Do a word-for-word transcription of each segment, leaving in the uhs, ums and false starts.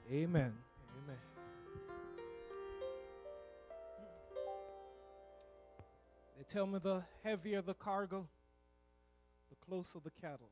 Amen. Amen. They tell me the heavier the cargo, the closer the cattle.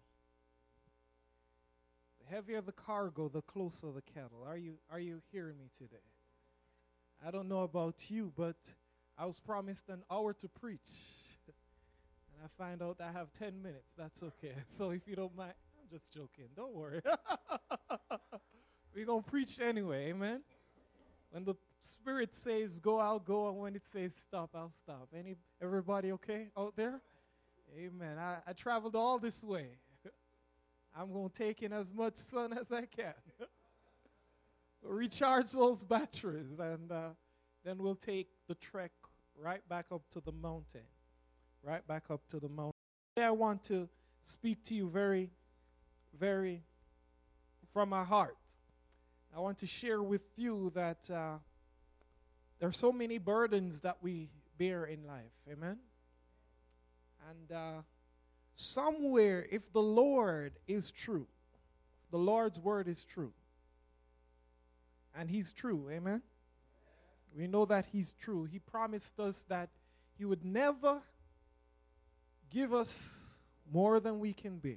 The heavier the cargo, the closer the cattle. Are you are you hearing me today? I don't know about you, but I was promised an hour to preach. And I find out I have ten minutes. That's okay. So if you don't mind, I'm just joking. Don't worry. We're going to preach anyway, amen? When the Spirit says go, I'll go. And when it says stop, I'll stop. Any Everybody okay out there? Amen. I, I traveled all this way. I'm going to take in as much sun as I can. Recharge those batteries, and uh, then we'll take the trek right back up to the mountain. Right back up to the mountain. Today I want to speak to you very, very from my heart. I want to share with you that uh, there are so many burdens that we bear in life. Amen? And uh, somewhere, if the Lord is true, if the Lord's word is true, and He's true, amen? We know that He's true. He promised us that He would never give us more than we can bear.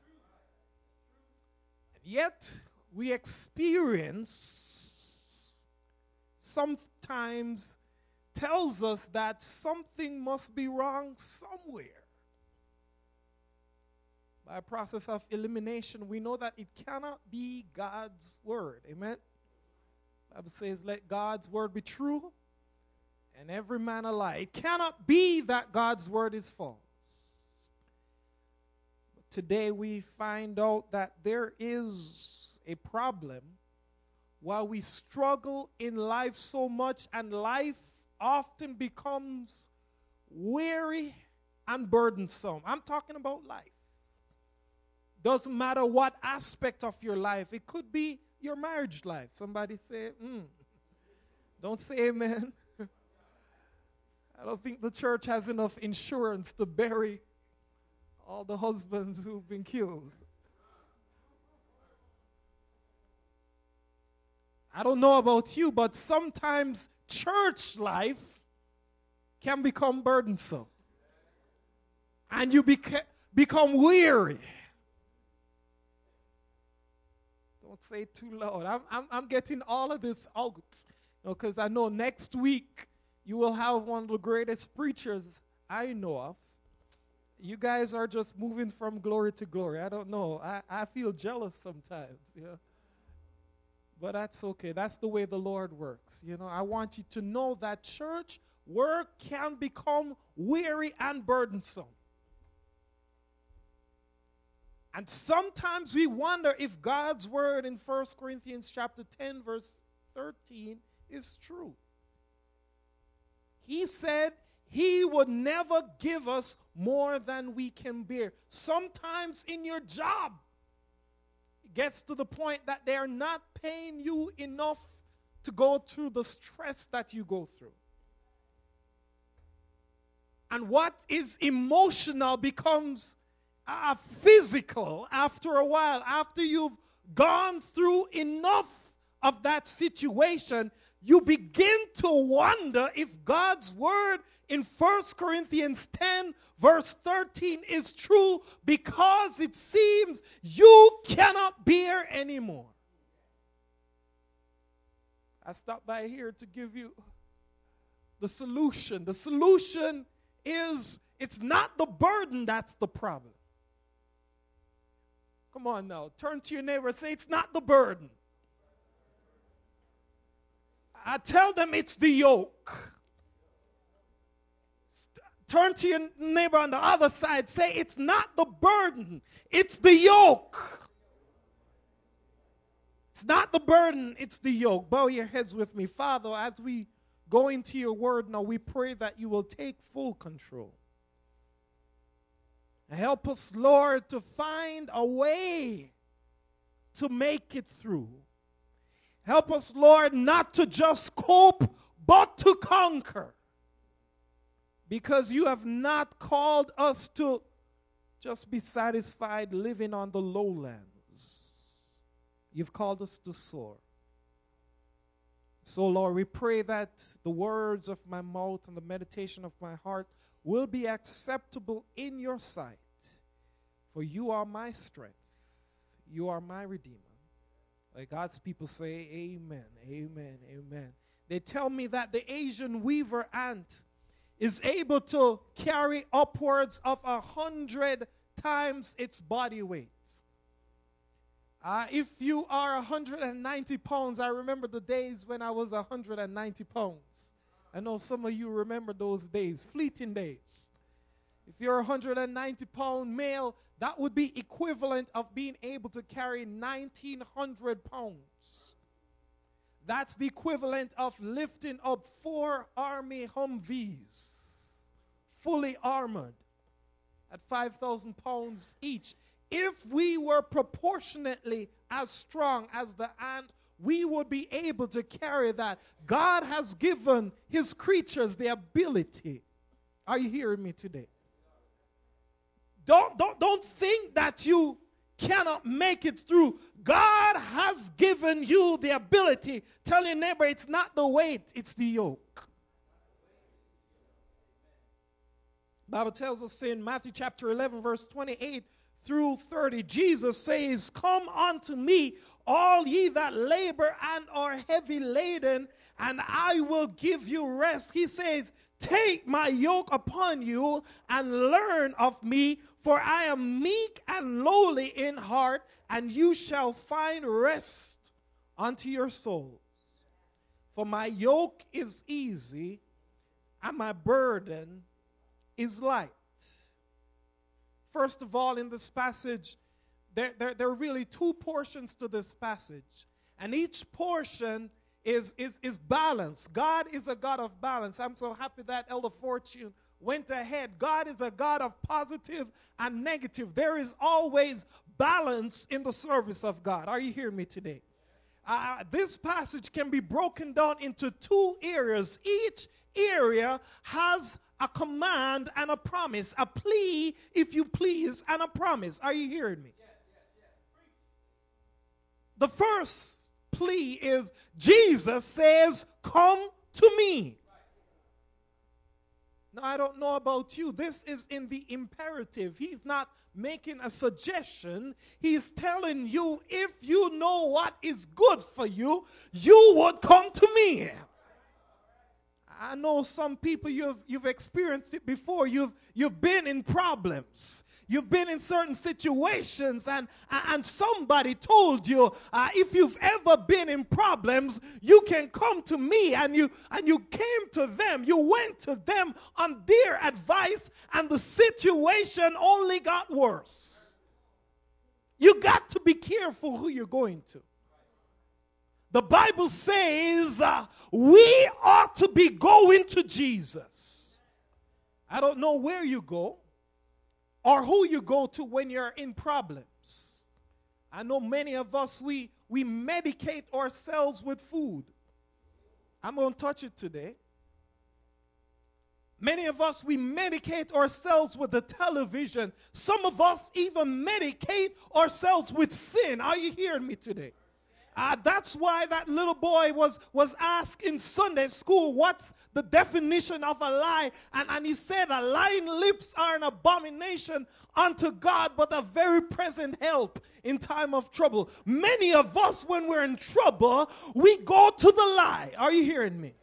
And yet, we experience sometimes tells us that something must be wrong somewhere. By a process of elimination, we know that it cannot be God's word. Amen? The Bible says, let God's word be true and every man a lie. It cannot be that God's word is false. But today we find out that there is a problem while we struggle in life so much, and life often becomes weary and burdensome. I'm talking about life. Doesn't matter what aspect of your life. It could be your marriage life. Somebody say, mm. Don't say amen. I don't think the church has enough insurance to bury all the husbands who've been killed. I don't know about you, but sometimes church life can become burdensome. And you beca- become weary. Don't say it too loud. I'm, I'm, I'm getting all of this out. Because you know, I know next week you will have one of the greatest preachers I know of. You guys are just moving from glory to glory. I don't know. I, I feel jealous sometimes. You know? But that's okay. That's the way the Lord works. You know, I want you to know that church work can become weary and burdensome. And sometimes we wonder if God's word in First Corinthians chapter ten, verse thirteen is true. He said He would never give us more than we can bear. Sometimes in your job, it gets to the point that they are not paying you enough to go through the stress that you go through. And what is emotional becomes uh, physical after a while. After you've gone through enough of that situation, you begin to wonder if God's word in First Corinthians ten, verse thirteen is true, because it seems you cannot bear anymore. I stopped by here to give you the solution. The solution is, it's not the burden that's the problem. Come on now, turn to your neighbor and say, it's not the burden. I tell them it's the yoke. St- turn to your neighbor on the other side. Say, it's not the burden. It's the yoke. It's not the burden. It's the yoke. Bow your heads with me. Father, as we go into your word now, we pray that you will take full control. Help us, Lord, to find a way to make it through. Help us, Lord, not to just cope, but to conquer. Because you have not called us to just be satisfied living on the lowlands. You've called us to soar. So, Lord, we pray that the words of my mouth and the meditation of my heart will be acceptable in your sight. For you are my strength. You are my Redeemer. Like God's people say, amen, amen, amen. They tell me that the Asian weaver ant is able to carry upwards of a hundred times its body weight. Uh, if you are one hundred ninety pounds, I remember the days when I was one hundred ninety pounds. I know some of you remember those days, fleeting days. If you're a one hundred ninety pound male, that would be equivalent of being able to carry nineteen hundred pounds. That's the equivalent of lifting up four Army Humvees, fully armored, at five thousand pounds each. If we were proportionately as strong as the ant, we would be able to carry that. God has given his creatures the ability. Are you hearing me today? Don't, don't, don't think that you cannot make it through. God has given you the ability. Tell your neighbor, it's not the weight, it's the yoke. The Bible tells us in Matthew chapter eleven, verse twenty-eight through thirty, Jesus says, come unto me, all ye that labor and are heavy laden, and I will give you rest. He says, take my yoke upon you and learn of me, for I am meek and lowly in heart, and you shall find rest unto your souls. For my yoke is easy, and my burden is light. First of all, in this passage, there, there, there are really two portions to this passage. And each portion is, is, is balanced. God is a God of balance. I'm so happy that Elder Fortune went ahead. God is a God of positive and negative. There is always balance in the service of God. Are you hearing me today? Uh, this passage can be broken down into two areas. Each area has a command and a promise, a plea, if you please, and a promise. Are you hearing me? Yes, yes, yes. The first plea is Jesus says, come to me. Now, I don't know about you. This is in the imperative. He's not making a suggestion. He's telling you, if you know what is good for you, you would come to me. I know some people, you've, you've experienced it before. You've, you've been in problems. You've been in certain situations, and, and somebody told you, uh, if you've ever been in problems, you can come to me, and you, and you came to them. You went to them on their advice, and the situation only got worse. You got to be careful who you're going to. The Bible says uh, we ought to be going to Jesus. I don't know where you go or who you go to when you're in problems. I know many of us, we, we medicate ourselves with food. I'm going to touch it today. Many of us, we medicate ourselves with the television. Some of us even medicate ourselves with sin. Are you hearing me today? Uh, that's why that little boy was, was asked in Sunday school, what's the definition of a lie? And, and he said, a lying lips are an abomination unto God, but a very present help in time of trouble. Many of us, when we're in trouble, we go to the lie. Are you hearing me?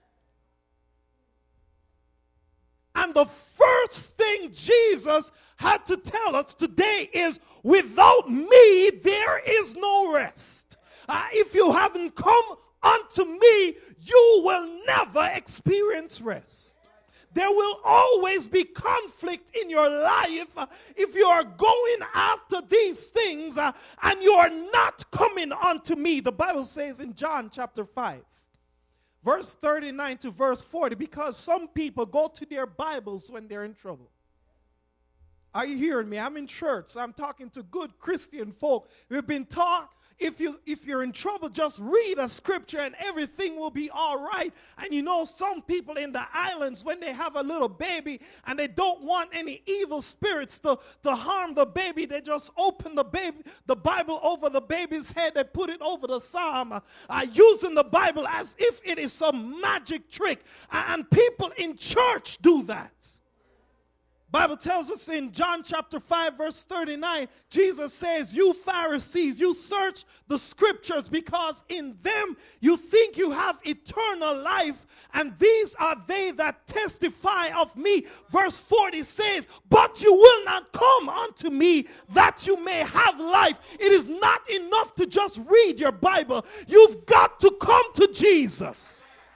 And the first thing Jesus had to tell us today is, without me, there is no rest. Uh, if you haven't come unto me, you will never experience rest. There will always be conflict in your life uh, if you are going after these things uh, and you are not coming unto me. The Bible says in John chapter five, verse thirty-nine to verse forty, because some people go to their Bibles when they're in trouble. Are you hearing me? I'm in church. I'm talking to good Christian folk. We've been taught If, you, if you're in trouble, just read a scripture and everything will be all right. And you know, some people in the islands, when they have a little baby and they don't want any evil spirits to, to harm the baby, they just open the baby, the Bible over the baby's head. They put it over the psalm, uh, uh, using the Bible as if it is some magic trick. And people in church do that. Bible tells us in John chapter five verse thirty-nine, Jesus says, you Pharisees, you search the scriptures because in them you think you have eternal life, and these are they that testify of me. Verse forty says, but you will not come unto me that you may have life. It is not enough to just read your Bible. You've got to come to Jesus.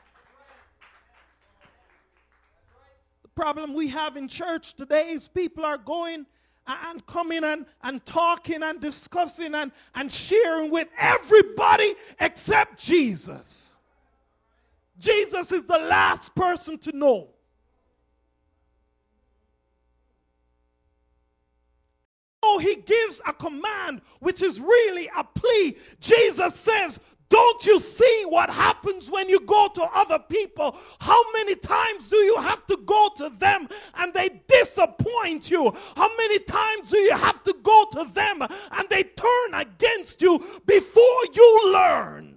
Problem we have in church today is people are going and coming and, and talking and discussing and, and sharing with everybody except Jesus. Jesus is the last person to know. Oh, he gives a command which is really a plea. Jesus says, don't you see what happens when you go to other people? How many times do you have to go to them and they disappoint you? How many times do you have to go to them and they turn against you before you learn?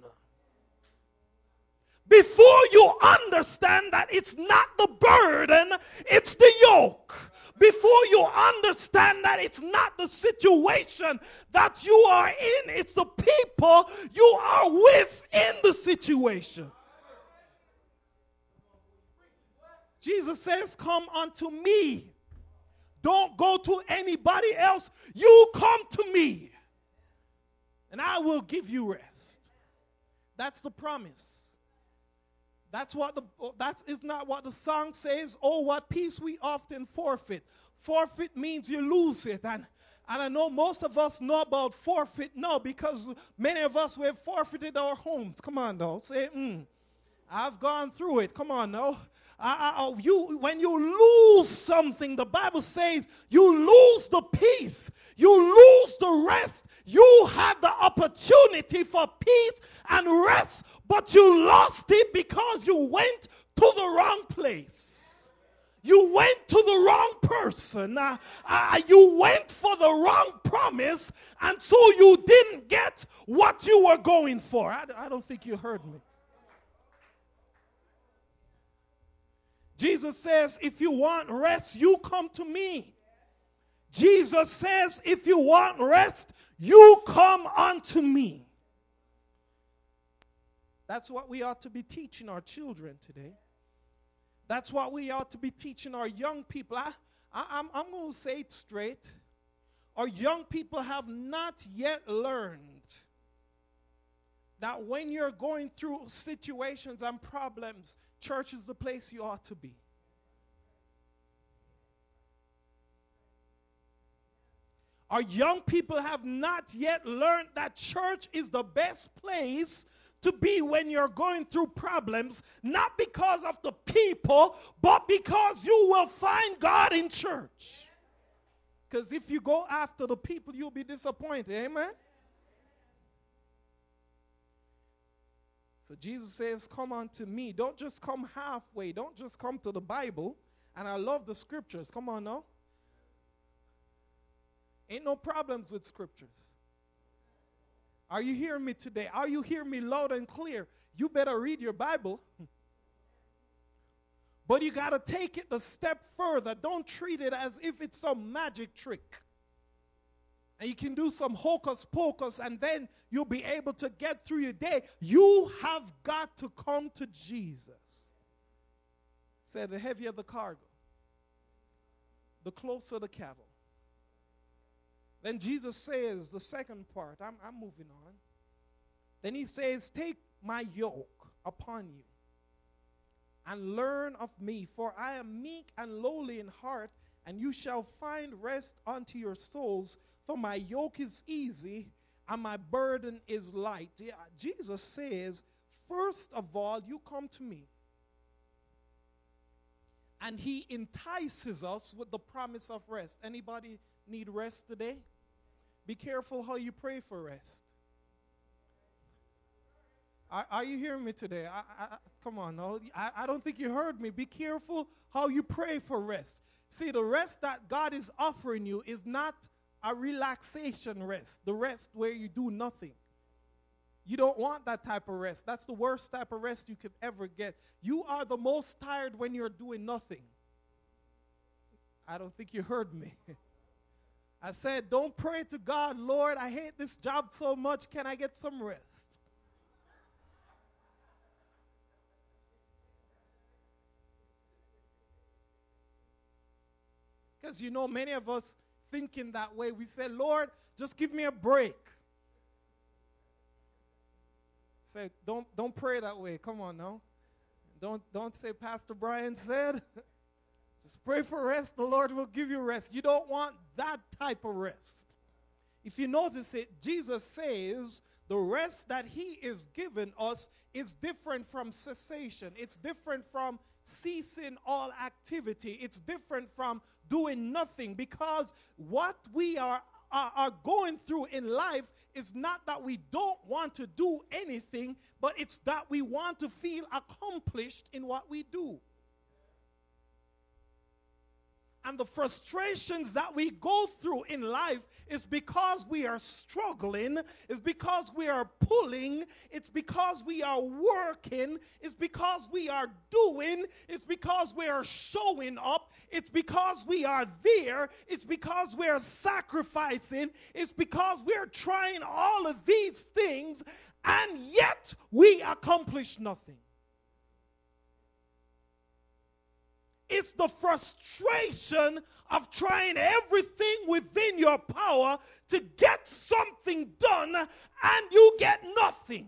Before you understand that it's not the burden, it's the yoke. Before you understand that it's not the situation that you are in, it's the people you are with in the situation. Jesus says, come unto me. Don't go to anybody else. You come to me, and I will give you rest. That's the promise. That's what the that is not what the song says. Oh, what peace we often forfeit. Forfeit means you lose it. And, and I know most of us know about forfeit now because many of us, we have forfeited our homes. Come on now. Say, mm, I've gone through it. Come on now. I, I, you, when you lose something, the Bible says you lose the peace. You lose the rest. You had the opportunity for peace and rest, but you lost it because you went to the wrong place. You went to the wrong person. Uh, uh, you went for the wrong promise, and so you didn't get what you were going for. I, I don't think you heard me. Jesus says, if you want rest, you come to me. Jesus says, if you want rest, you come unto me. That's what we ought to be teaching our children today. That's what we ought to be teaching our young people. I, I, I'm, I'm going to say it straight. Our young people have not yet learned that when you're going through situations and problems, church is the place you ought to be. Our young people have not yet learned that church is the best place to be when you're going through problems, not because of the people, but because you will find God in church. Because if you go after the people, you'll be disappointed. Amen? So Jesus says, come unto me. Don't just come halfway. Don't just come to the Bible. And I love the scriptures. Come on now. Ain't no problems with scriptures. Are you hearing me today? Are you hearing me loud and clear? You better read your Bible. But you got to take it a step further. Don't treat it as if it's some magic trick. And you can do some hocus pocus and then you'll be able to get through your day. You have got to come to Jesus. Said the heavier the cargo, the closer the cattle. Then Jesus says, the second part, I'm, I'm moving on. Then he says, take my yoke upon you and learn of me, for I am meek and lowly in heart, and you shall find rest unto your souls, for my yoke is easy and my burden is light. Yeah, Jesus says, first of all, you come to me. And he entices us with the promise of rest. Anybody need rest today? Be careful how you pray for rest. Are, are you hearing me today? I, I, come on, no. I, I don't think you heard me. Be careful how you pray for rest. See, the rest that God is offering you is not a relaxation rest, the rest where you do nothing. You don't want that type of rest. That's the worst type of rest you could ever get. You are the most tired when you're doing nothing. I don't think you heard me. I said, don't pray to God, Lord, I hate this job so much. Can I get some rest? Because you know, many of us thinking that way, we say, Lord, just give me a break. Say, don't, don't pray that way. Come on now. Don't, don't say Pastor Brian said. Just pray for rest. The Lord will give you rest. You don't want that type of rest. If you notice it, Jesus says the rest that he is giving us is different from cessation. It's different from ceasing all activity. It's different from doing nothing, because what we are, are, are going through in life is not that we don't want to do anything, but it's that we want to feel accomplished in what we do. And the frustrations that we go through in life is because we are struggling, it's because we are pulling, it's because we are working, it's because we are doing, it's because we are showing up, it's because we are there, it's because we are sacrificing, it's because we are trying all of these things, and yet we accomplish nothing. It's the frustration of trying everything within your power to get something done and you get nothing.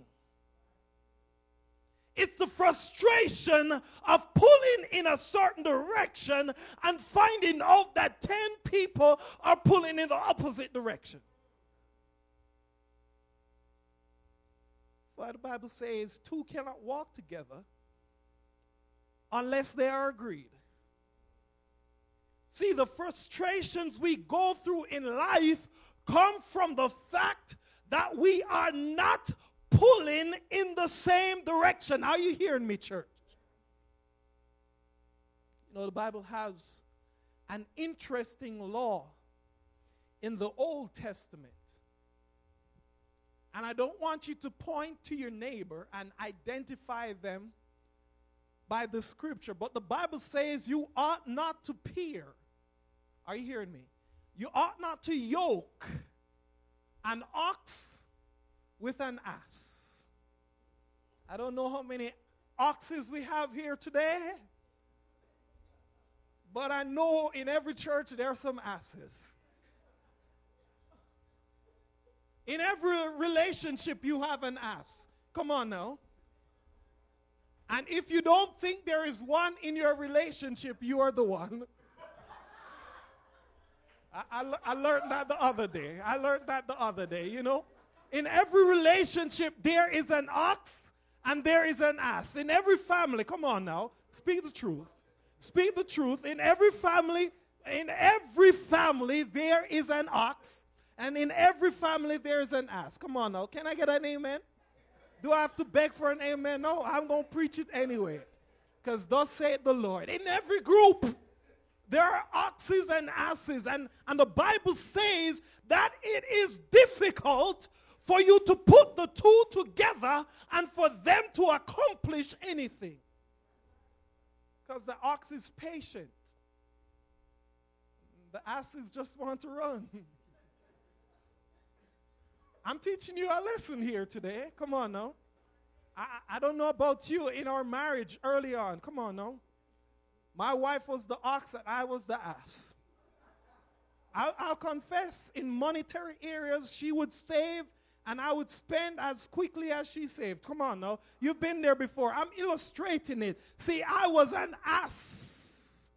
It's the frustration of pulling in a certain direction and finding out that ten people are pulling in the opposite direction. That's why the Bible says two cannot walk together unless they are agreed. See, the frustrations we go through in life come from the fact that we are not pulling in the same direction. Are you hearing me, church? You know, the Bible has an interesting law in the Old Testament. And I don't want you to point to your neighbor and identify them by the scripture, but the Bible says you ought not to peer. Are you hearing me? You ought not to yoke an ox with an ass. I don't know how many oxes we have here today, but I know in every church there are some asses. In every relationship you have an ass. Come on now. And if you don't think there is one in your relationship, you are the one. I, I, I learned that the other day. I learned that the other day, you know. In every relationship, there is an ox and there is an ass. In every family, come on now, speak the truth. Speak the truth. In every family, in every family, there is an ox. And in every family, there is an ass. Come on now, can I get an amen? Do I have to beg for an amen? No, I'm going to preach it anyway. Because thus saith the Lord. In every group, there are oxes and asses. And, and the Bible says that it is difficult for you to put the two together and for them to accomplish anything. Because the ox is patient. The asses just want to run. I'm teaching you a lesson here today. Come on now. I, I don't know about you in our marriage early on. Come on now. My wife was the ox and I was the ass. I'll, I'll confess, in monetary areas, she would save and I would spend as quickly as she saved. Come on now. You've been there before. I'm illustrating it. See, I was an ass.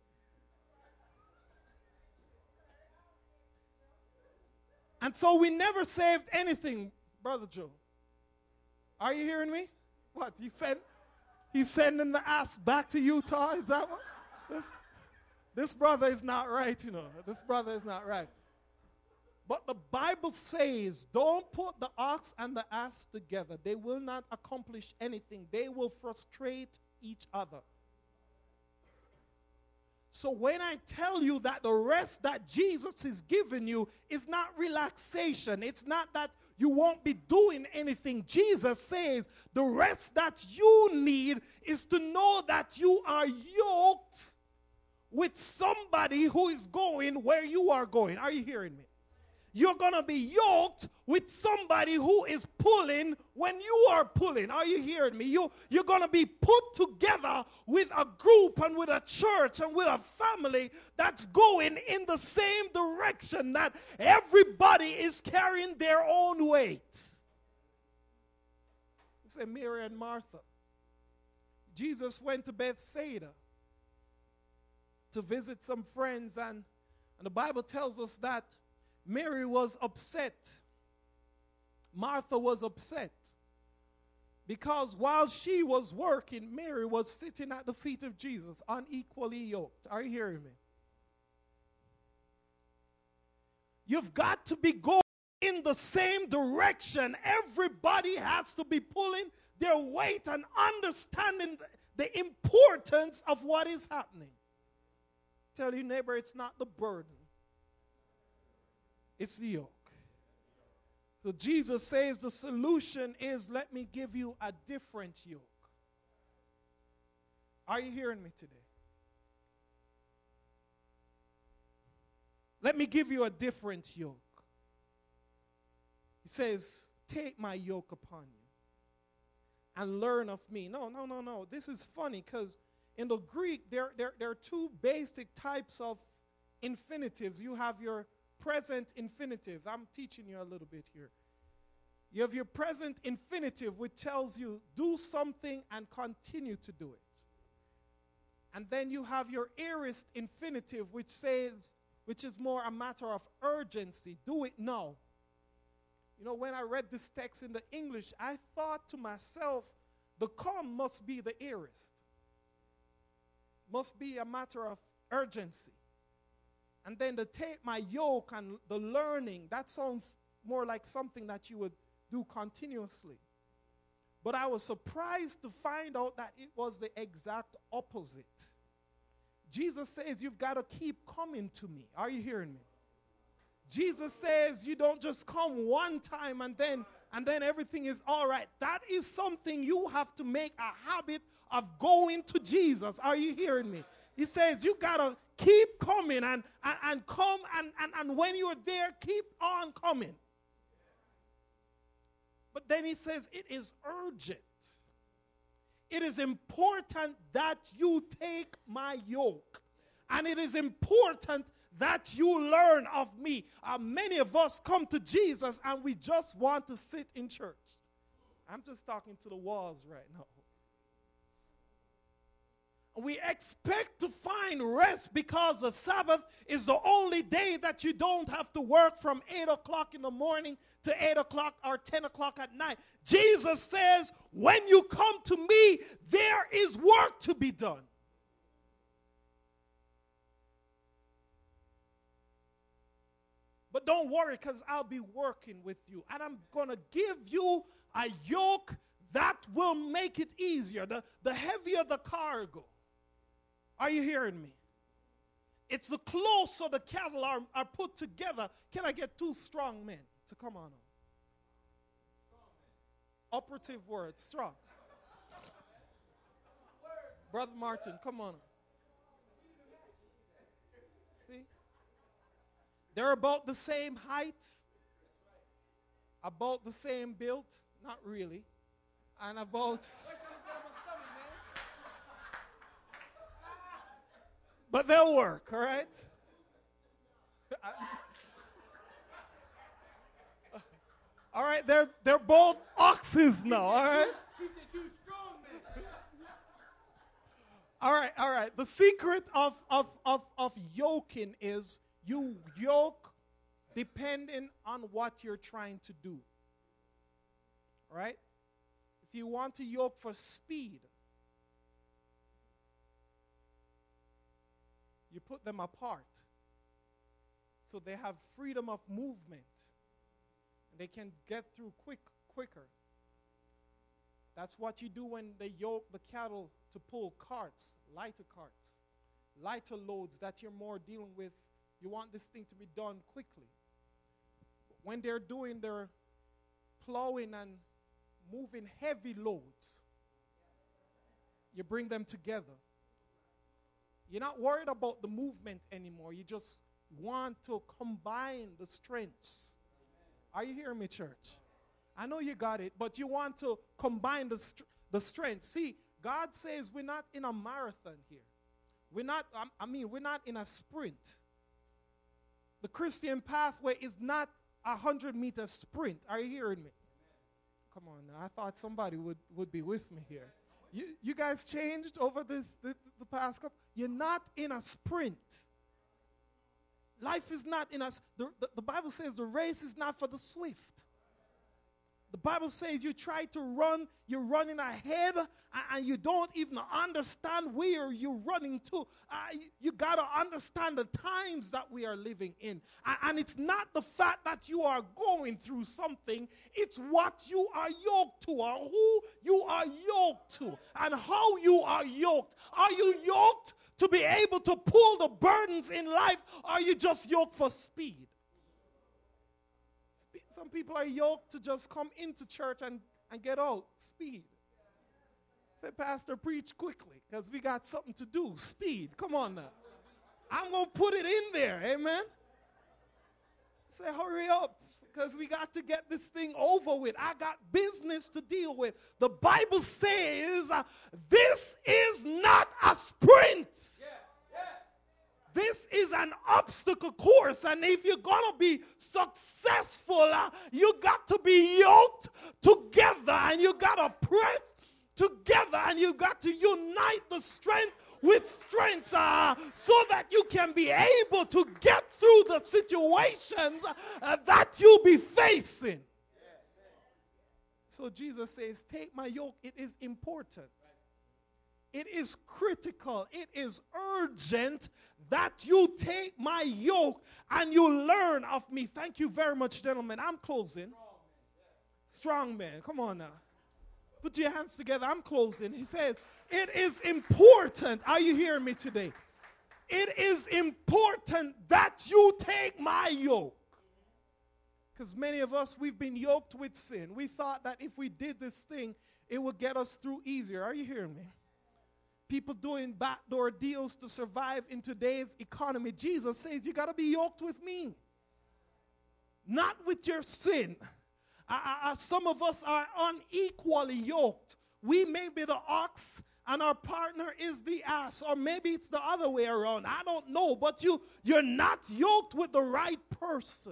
And so we never saved anything, Brother Joe. Are you hearing me? What, you said he's sending the ass back to Utah? Is that what? This, this brother is not right, you know. This brother is not right. But the Bible says, don't put the ox and the ass together. They will not accomplish anything. They will frustrate each other. So when I tell you that the rest that Jesus is giving you is not relaxation, it's not that you won't be doing anything. Jesus says the rest that you need is to know that you are yoked with somebody who is going where you are going. Are you hearing me? You're going to be yoked with somebody who is pulling when you are pulling. Are you hearing me? You, you're going to be put together with a group and with a church and with a family that's going in the same direction, that everybody is carrying their own weight. Say Mary and Martha. Jesus went to Bethsaida to visit some friends, and, and the Bible tells us that Mary was upset. Martha was upset because while she was working, Mary was sitting at the feet of Jesus, unequally yoked. Are you hearing me? You've got to be going in the same direction. Everybody has to be pulling their weight and understanding the importance of what is happening. Tell your neighbor, it's not the burden. It's the yoke. So Jesus says the solution is, let me give you a different yoke. Are you hearing me today? Let me give you a different yoke. He says, take my yoke upon you and learn of me. No, no, no, no. This is funny because in the Greek, there, there, there are two basic types of infinitives. You have your present infinitive. I'm teaching you a little bit here. You have your present infinitive, which tells you do something and continue to do it. And then you have your aorist infinitive, which says, which is more a matter of urgency. Do it now. You know, when I read this text in the English, I thought to myself, the come must be the aorist. Must be a matter of urgency. And then to take my yoke and the learning, that sounds more like something that you would do continuously. But I was surprised to find out that it was the exact opposite. Jesus says you've got to keep coming to me. Are you hearing me? Jesus says you don't just come one time and then and then everything is all right. That is something you have to make a habit of going to Jesus. Are you hearing me? He says you got to keep coming and, and, and come and, and, and when you're there, keep on coming. But then he says it is urgent. It is important that you take my yoke. And it is important that you learn of me. Uh, many of us come to Jesus and we just want to sit in church. I'm just talking to the walls right now. We expect to find rest because the Sabbath is the only day that you don't have to work from eight o'clock in the morning to eight o'clock or ten o'clock at night. Jesus says, when you come to me, there is work to be done. But don't worry, because I'll be working with you. And I'm going to give you a yoke that will make it easier. The, the heavier the cargo. Are you hearing me? It's the closer the cattle are, are put together. Can I get two strong men to come on? Operative word, strong. Brother Martin, come on. See? They're about the same height, about the same build, not really, and about... But they'll work, all right? All right, they're, they're both oxes now, all right? He said you strong, man. All right, all right. The secret of, of, of, of yoking is you yoke depending on what you're trying to do. All right? If you want to yoke for speed, you put them apart. So they have freedom of movement. They can get through quick, quicker. That's what you do when they yoke the cattle to pull carts, lighter carts, lighter loads that you're more dealing with. You want this thing to be done quickly. When they're doing their plowing and moving heavy loads, you bring them together. You're not worried about the movement anymore. You just want to combine the strengths. Are you hearing me, church? I know you got it, but you want to combine the, st- the strength. See, God says we're not in a marathon here. We're not, I mean, we're not in a sprint. The Christian pathway is not a hundred-meter sprint. Are you hearing me? Come on now. I thought somebody would, would be with me here. You, you guys changed over this the, the past couple. You're not in a sprint. Life is not in us. The, the, the Bible says the race is not for the swift. The Bible says you try to run, you're running ahead, and, and you don't even understand where you're running to. Uh, you you got to understand the times that we are living in. And, and it's not the fact that you are going through something, it's what you are yoked to, or who you are yoked to, and how you are yoked. Are you yoked to be able to pull the burdens in life, or are you just yoked for speed? Some people are yoked to just come into church and, and get out. Speed. Say, Pastor, preach quickly because we got something to do. Speed. Come on now. I'm going to put it in there. Amen. Say, hurry up because we got to get this thing over with. I got business to deal with. The Bible says uh, this is not a sprint. This is an obstacle course, and if you're going to be successful, uh, you got to be yoked together, and you got to press together, and you got to unite the strength with strength uh, so that you can be able to get through the situations uh, that you'll be facing. So Jesus says, take my yoke. It is important. It is critical. It is urgent that you take my yoke and you learn of me. Thank you very much, gentlemen. I'm closing. Strong man. Come on now. Put your hands together. I'm closing. He says, it is important. Are you hearing me today? It is important that you take my yoke. Because many of us, we've been yoked with sin. We thought that if we did this thing, it would get us through easier. Are you hearing me? People doing backdoor deals to survive in today's economy. Jesus says you got to be yoked with me, not with your sin. Uh, uh, some of us are unequally yoked. We may be the ox and our partner is the ass, or maybe it's the other way around. I don't know, but you, you're not yoked with the right person.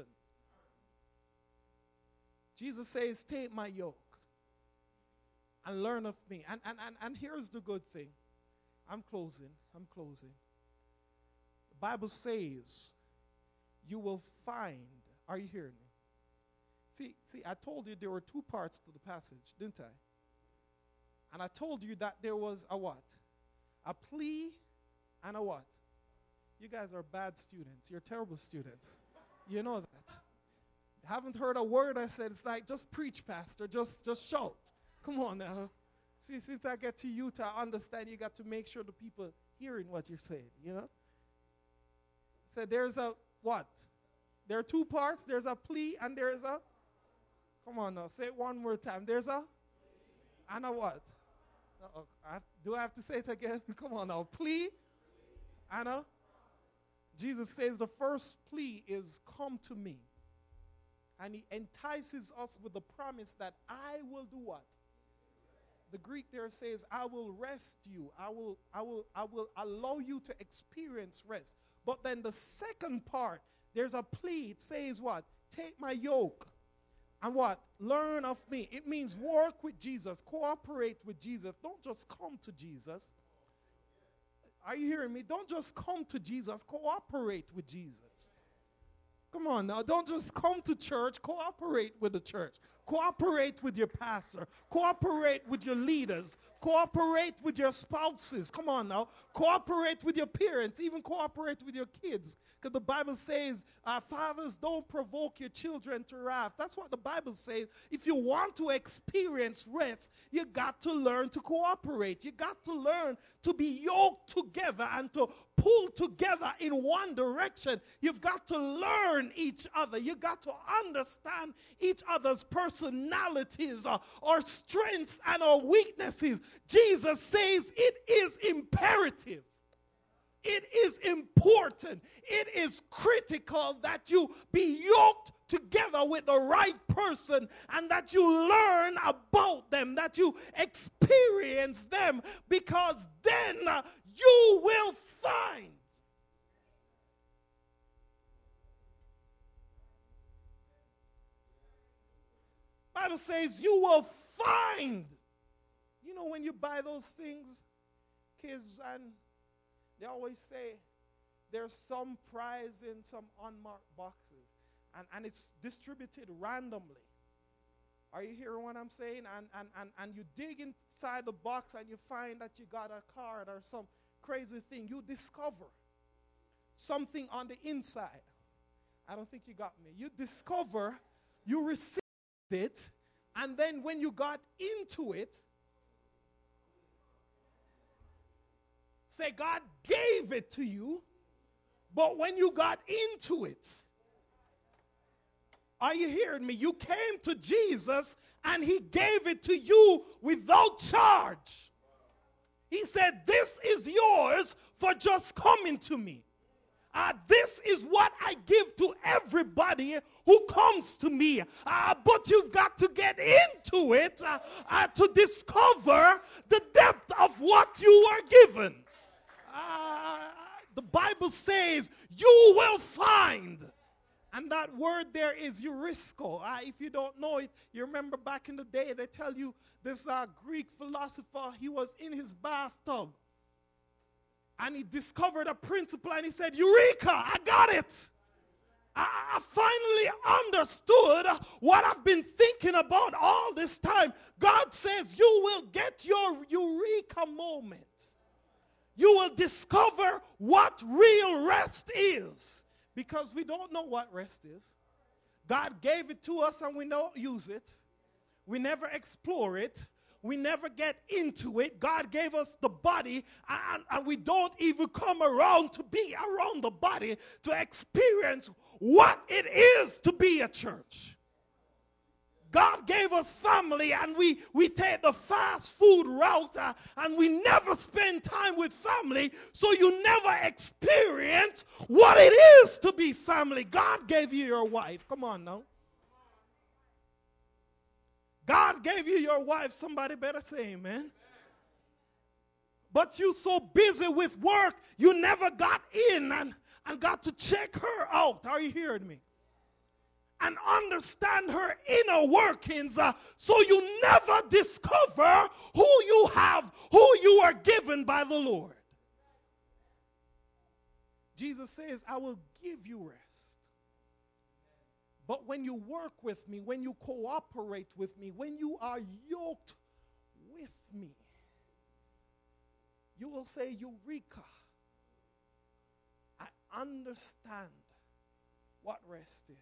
Jesus says, take my yoke and learn of me. And, and, and, and here's the good thing. I'm closing. I'm closing. The Bible says you will find. Are you hearing me? See, see, I told you there were two parts to the passage, didn't I? And I told you that there was a what? A plea and a what? You guys are bad students. You're terrible students. You know that. Haven't heard a word I said. It's like, just preach, Pastor. Just, just shout. Come on now. See, since I get to you to understand, you got to make sure the people hearing what you're saying, you know? So there's a what? There are two parts. There's a plea and there's a, come on now, say it one more time. There's a, and a what? Uh-oh. I have, do I have to say it again? Come on now. Plea and a, Jesus says the first plea is come to me. And he entices us with the promise that I will do what? The Greek there says, I will rest you. I will, I will, I will allow you to experience rest. But then the second part, there's a plea. It says what? Take my yoke. And what? Learn of me. It means work with Jesus. Cooperate with Jesus. Don't just come to Jesus. Are you hearing me? Don't just come to Jesus. Cooperate with Jesus. Come on now. Don't just come to church. Cooperate with the church. Cooperate with your pastor. Cooperate with your leaders. Cooperate with your spouses. Come on now. Cooperate with your parents. Even cooperate with your kids. Because the Bible says, uh, fathers, don't provoke your children to wrath. That's what the Bible says. If you want to experience rest, you got to learn to cooperate. You got to learn to be yoked together and to pull together in one direction. You've got to learn each other. You got to understand each other's personalities, or, or strengths and or weaknesses. Jesus says it is imperative. It is important. It is critical that you be yoked together with the right person and that you learn about them, that you experience them, because then uh, you will find Bible says you will find. You know, when you buy those things, kids, and they always say there's some prize in some unmarked boxes, and, and it's distributed randomly. Are you hearing what I'm saying? And, and, and, and you dig inside the box and you find that you got a card or some crazy thing. You discover something on the inside. I don't think you got me. You discover, you received it, and then when you got into it, say, God gave it to you, but when you got into it, are you hearing me? You came to Jesus and he gave it to you without charge. He said, this is yours for just coming to me. Uh, this is what I give to everybody who comes to me. Uh, but you've got to get into it uh, uh, to discover the depth of what you are given. Uh, the Bible says you will find. And that word there is eurisco. Uh, if you don't know it, you remember back in the day, they tell you this uh, Greek philosopher, he was in his bathtub. And he discovered a principle and he said, Eureka, I got it. I, I finally understood what I've been thinking about all this time. God says you will get your Eureka moment. You will discover what real rest is. Because we don't know what rest is. God gave it to us and we don't use it. We never explore it. We never get into it. God gave us the body, and, and we don't even come around to be around the body to experience what it is to be a church. God gave us family, and we, we take the fast food route, uh, and we never spend time with family, so you never experience what it is to be family. God gave you your wife. Come on now. God gave you your wife. Somebody better say amen. But you so busy with work, you never got in and, and got to check her out. Are you hearing me? And understand her inner workings, uh, so you never discover who you have, who you are given by the Lord. Jesus says, I will give you rest. But when you work with me, when you cooperate with me, when you are yoked with me, you will say, Eureka, I understand what rest is.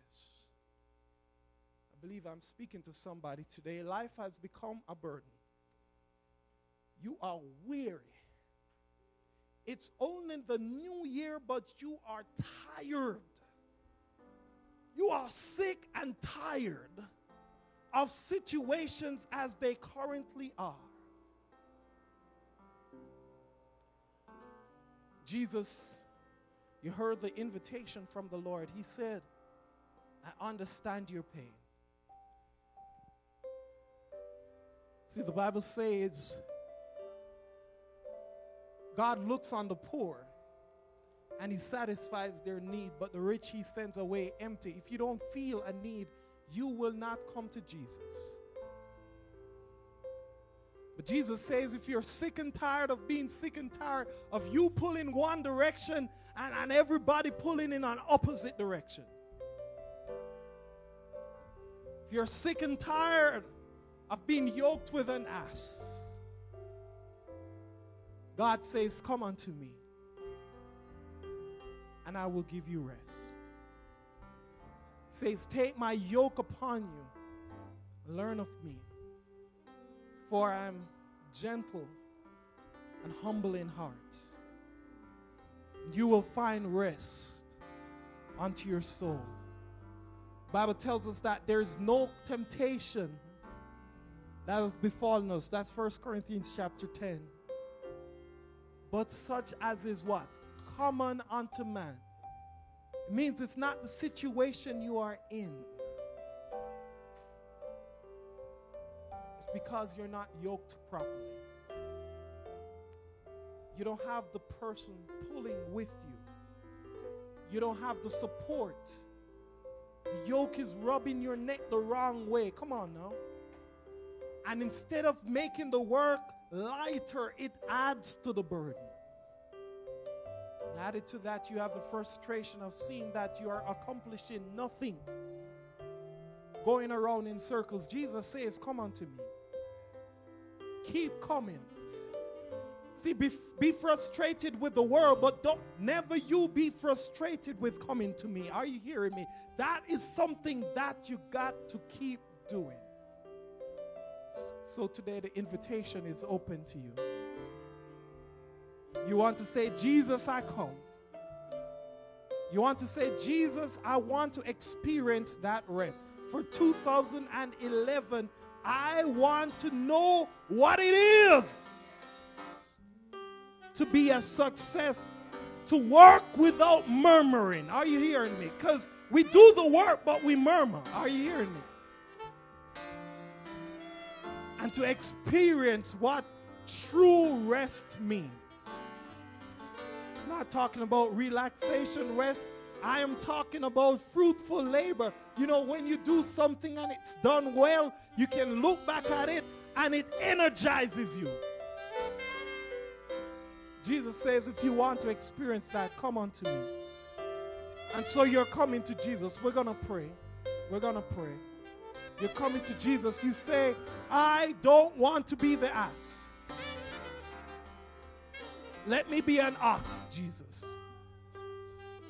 I believe I'm speaking to somebody today. Life has become a burden. You are weary. It's only the new year, but you are tired. You are sick and tired of situations as they currently are. Jesus, you heard the invitation from the Lord. He said, I understand your pain. See, the Bible says God looks on the poor and he satisfies their need, but the rich he sends away empty. If you don't feel a need, you will not come to Jesus. But Jesus says if you're sick and tired of being sick and tired of you pulling one direction and, and everybody pulling in an opposite direction, If you're sick and tired of being yoked with an ass, God says, come unto me, and I will give you rest. He says, take my yoke upon you, learn of me, for I am gentle and humble in heart. You will find rest unto your soul. The Bible tells us that there's no temptation that has befallen us. That's First Corinthians chapter ten. But such as is what? Common unto man. It means it's not the situation you are in. It's because you're not yoked properly. You don't have the person pulling with you. You don't have the support. The yoke is rubbing your neck the wrong way. Come on now. And instead of making the work lighter, it adds to the burden. And added to that, you have the frustration of seeing that you are accomplishing nothing, going around in circles. Jesus says, come unto me. Keep coming. See, be, be frustrated with the world, but don't never you be frustrated with coming to me. Are you hearing me? That is something that you got to keep doing. So today the invitation is open to you. You want to say, Jesus, I come. You want to say, Jesus, I want to experience that rest. For two thousand eleven, I want to know what it is to be a success, to work without murmuring. Are you hearing me? Because we do the work, but we murmur. Are you hearing me? And to experience what true rest means. I'm not talking about relaxation rest. I am talking about fruitful labor. You know, when you do something and it's done well, you can look back at it and it energizes you. Jesus says, if you want to experience that, come unto me. And so you're coming to Jesus. We're going to pray. We're going to pray. You're coming to Jesus. You say, I don't want to be the ass. Let me be an ox, Jesus.